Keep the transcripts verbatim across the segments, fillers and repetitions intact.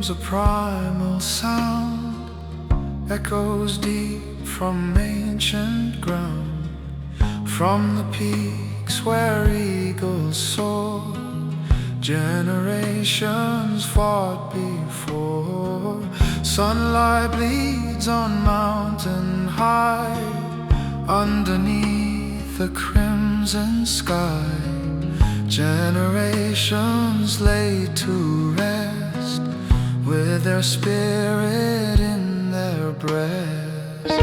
comes a primal sound, echoes deep from ancient ground, from the peaks where eagles soar. Generations fought before. Sunlight bleeds on mountain high, underneath the crimson sky. Generations laid to rest, with their spirit in their breasts.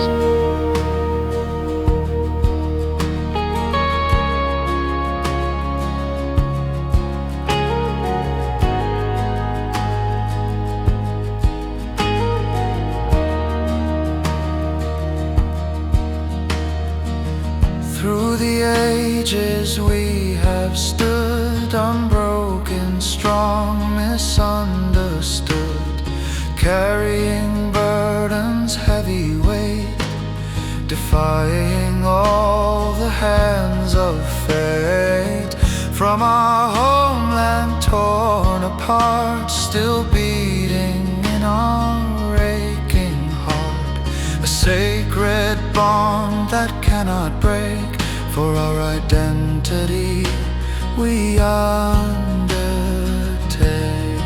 Through the ages we have stood, unbroken, strong, misunderstood, carrying burdens heavy weight, defying all the hands of fate. From our homeland torn apart, still beating in our aching heart, a sacred bond that cannot break. For our identity we undertake.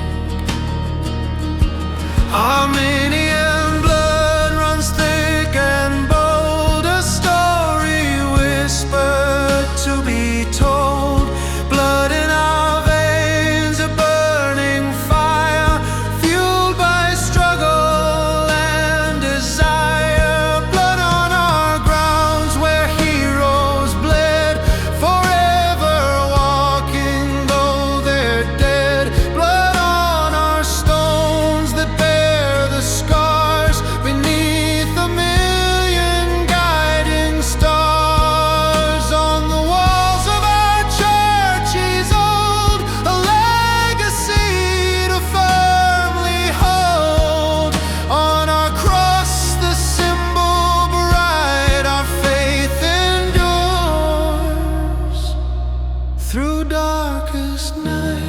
Armenian blood runs thick and bold, a story whispered to be told. Blood in our veins, a burning fire, fueled by struggle and desire. Blood on our grounds where heroes bled, forever walking though they're dead. Blood on our stones that bear the scars, beneath a million guiding stars. On the walls of our churches old, a legacy to firmly hold. On our cross the symbol bright, our faith endures through darkest night.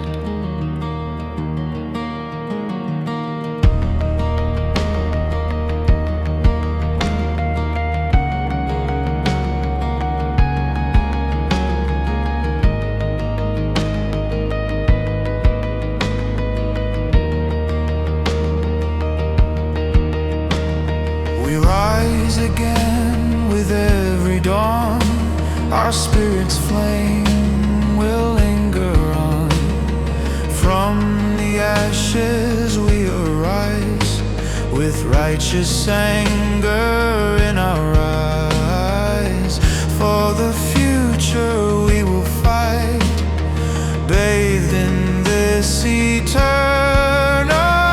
We rise again with every dawn, our spirit's flame will linger on. From the ashes we arise, with righteous anger in our eyes. For the future we will fight, bathed in this eternal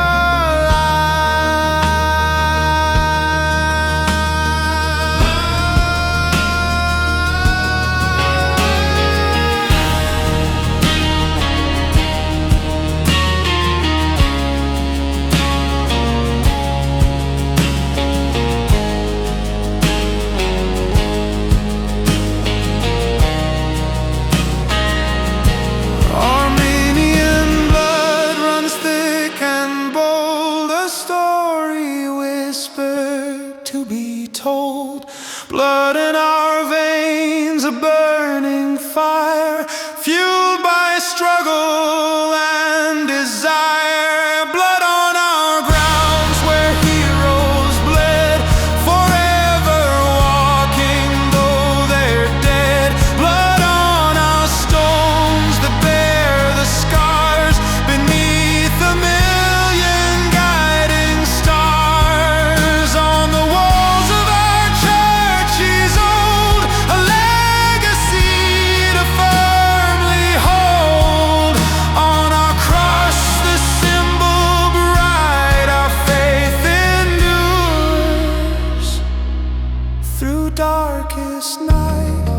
to be told. Blood in our veins, a burning fire, fueled by struggle and desire. Blood on our grounds where heroes bled, forever walking though they're dead. Blood on our stones that bear the scars, beneath a million guiding stars. On the walls of our churches old, a legacy to firmly hold. On our cross the symbol bright, our faith endures through darkest night.